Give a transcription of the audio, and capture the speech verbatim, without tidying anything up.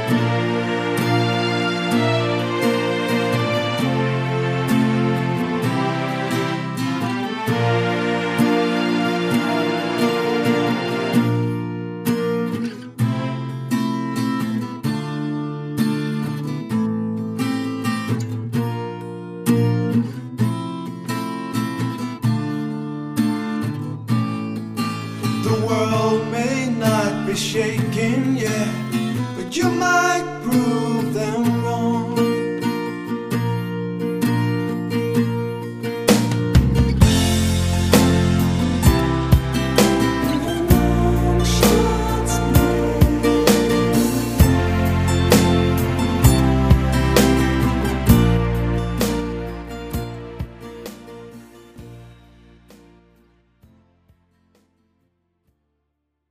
The world may not be shaking yet, but you might prove them wrong.